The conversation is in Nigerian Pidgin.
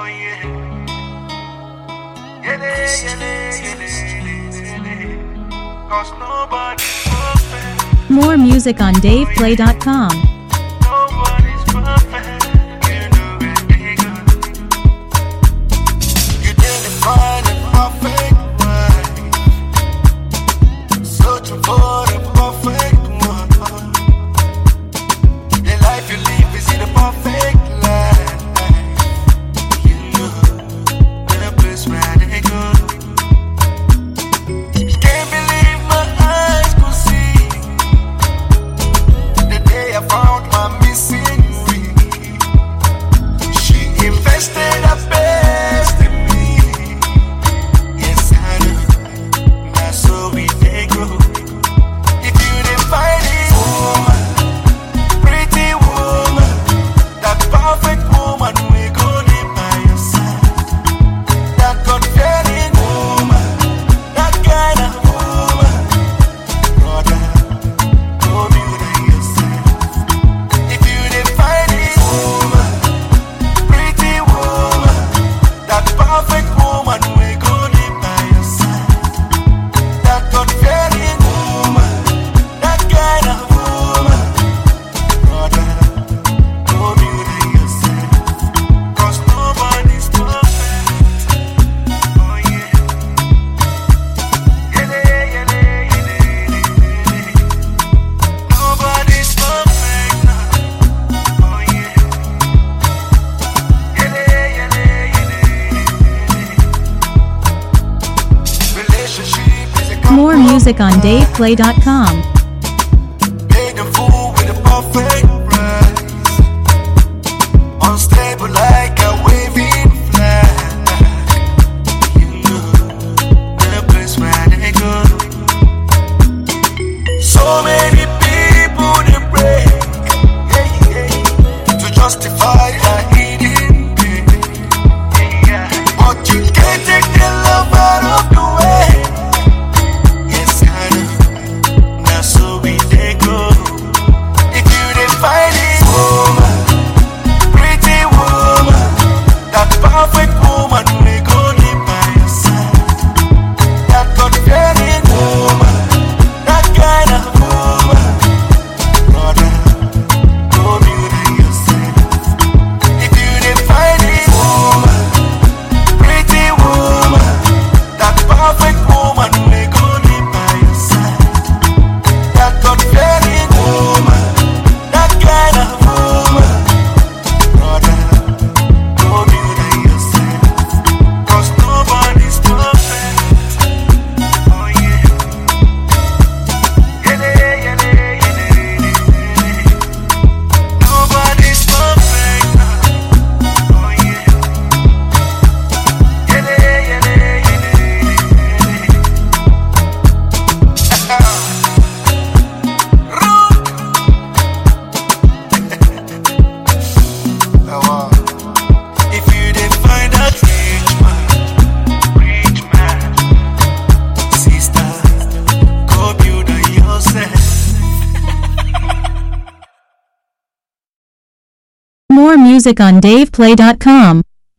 More music on DavePlay.com. Nobody's perfect. You know where they go. You didn't find a perfect wife. Searching for the perfect one. The life you live is in a perfect life. You know the place where they go. Can't believe my eyes could see the day I found my missing ring. She invested her best in me. Yes, I know. That's so we they go. If you didn't find it, woman, pretty woman, that perfect woman, we gon' live by your side. That God-fearing woman, that kind of woman, brother, go build it yourself. If you didn't find it, woman, pretty woman, that perfect woman, we gon' live by your side. That God-fearing woman, that kind of woman, brother, go build it yourself. 'Cause nobody's perfect. Oh yeah. Nobody's perfect now. Oh yeah. Relationship is a More music on DavePlay.com. Made a fool with a perfect price. Unstable like a waving flag. You know the place where they go. So many people they break, to justify their hidden pain. But you can't take the love out of the way. Yes, I know. Now so we they go. If you didn't find it, woman, pretty woman, that perfect woman, we gon' live by your side. That God-fearing woman, that kind of woman, brother, go build it yourself. If you didn't find it, woman, pretty woman, that perfect woman, we gon' live by your side. That God-fearing woman, that kind of woman, brother, go build it yourself. 'Cause nobody's perfect. Oh yeah. Nobody's perfect now. Oh yeah. If you didn't find that rich man, sister, go build it yourself. More music on DavePlay.com.